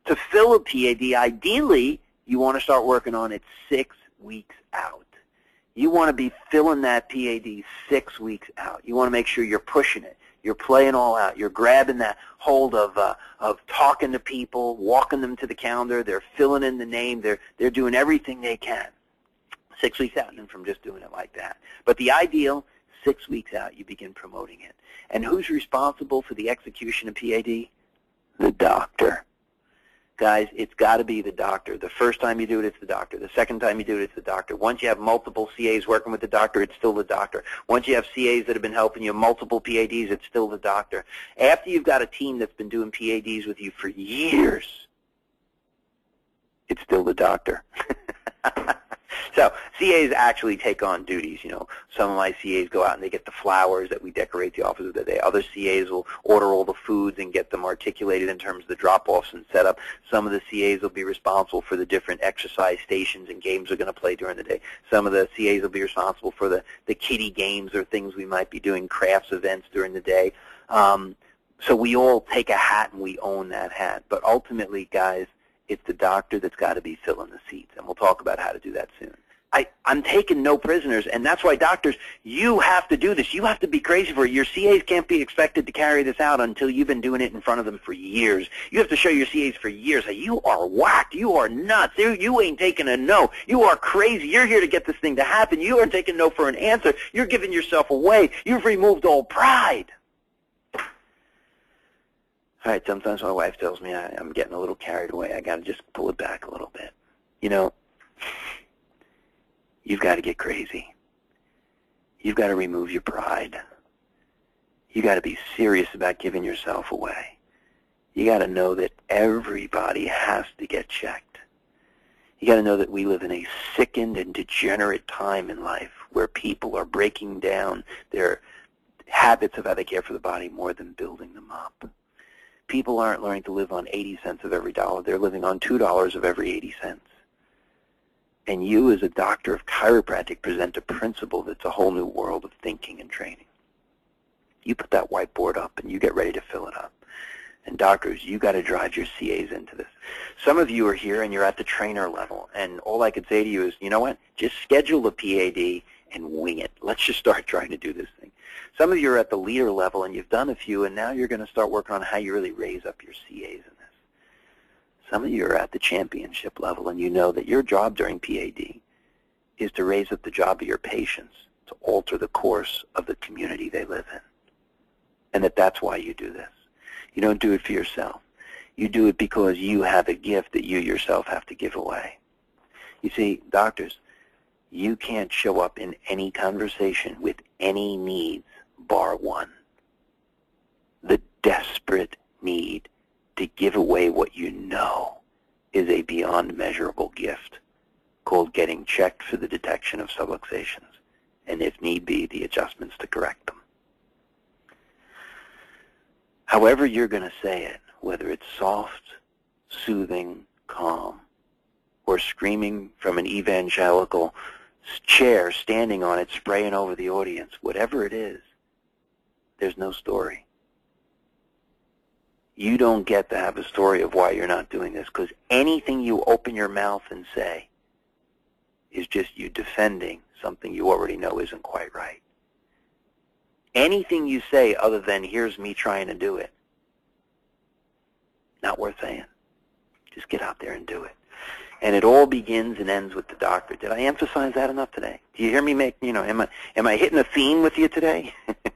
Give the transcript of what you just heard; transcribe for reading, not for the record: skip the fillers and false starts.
To fill a PAD, ideally, you want to start working on it 6 weeks out. You want to be filling that PAD 6 weeks out. You want to make sure you're pushing it. You're playing all out. You're grabbing that hold of talking to people, walking them to the calendar. They're filling in the name. They're doing everything they can. 6 weeks out, and from just doing it like that. But the ideal, 6 weeks out, you begin promoting it. And who's responsible for the execution of PAD? The doctor. Guys, it's got to be the doctor. The first time you do it, it's the doctor. The second time you do it, it's the doctor. Once you have multiple CAs working with the doctor, it's still the doctor. Once you have CAs that have been helping you, multiple PADs, it's still the doctor. After you've got a team that's been doing PADs with you for years, it's still the doctor. So CAs actually take on duties. You know, some of my CAs go out and they get the flowers that we decorate the office with that day. Other CAs will order all the foods and get them articulated in terms of the drop-offs and setup. Some of the CAs will be responsible for the different exercise stations and games we're going to play during the day. Some of the CAs will be responsible for the kiddie games or things we might be doing, crafts events during the day. So we all take a hat and we own that hat. But ultimately, guys, it's the doctor that's got to be filling the seats, and we'll talk about how to do that soon. I'm taking no prisoners, and that's why doctors, you have to do this. You have to be crazy for it. Your CAs can't be expected to carry this out until you've been doing it in front of them for years. You have to show your CAs for years. Hey, you are whacked. You are nuts. You ain't taking a no. You are crazy. You're here to get this thing to happen. You aren't taking no for an answer. You're giving yourself away. You've removed all pride. All right, sometimes my wife tells me I'm getting a little carried away. I got to just pull it back a little bit. You know, you've got to get crazy. You've got to remove your pride. You've got to be serious about giving yourself away. You got to know that everybody has to get checked. You got to know that we live in a sickened and degenerate time in life where people are breaking down their habits of how they care for the body more than building them up. People aren't learning to live on 80 cents of every dollar. They're living on $2 of every 80 cents. And you, as a doctor of chiropractic, present a principle that's a whole new world of thinking and training. You put that whiteboard up and you get ready to fill it up. And doctors, you got to drive your CAs into this. Some of you are here and you're at the trainer level. And all I could say to you is, you know what? Just schedule a PAD and wing it. Let's just start trying to do this thing. Some of you are at the leader level and you've done a few, and now you're going to start working on how you really raise up your CAs in this. Some of you are at the championship level, and you know that your job during PAD is to raise up the job of your patients, to alter the course of the community they live in, and that's why you do this. You don't do it for yourself. You do it because you have a gift that you yourself have to give away. You see, doctors, you can't show up in any conversation with any needs bar one. The desperate need to give away what you know is a beyond measurable gift called getting checked for the detection of subluxations, and if need be, the adjustments to correct them. However you're going to say it, whether it's soft, soothing, calm, or screaming from an evangelical chair, standing on it, spraying over the audience, whatever it is, there's no story. You don't get to have a story of why you're not doing this, because anything you open your mouth and say is just you defending something you already know isn't quite right. Anything you say other than, here's me trying to do it, not worth saying. Just get out there and do it. And it all begins and ends with the doctor. Did I emphasize that enough today? Do you hear me am I hitting a theme with you today?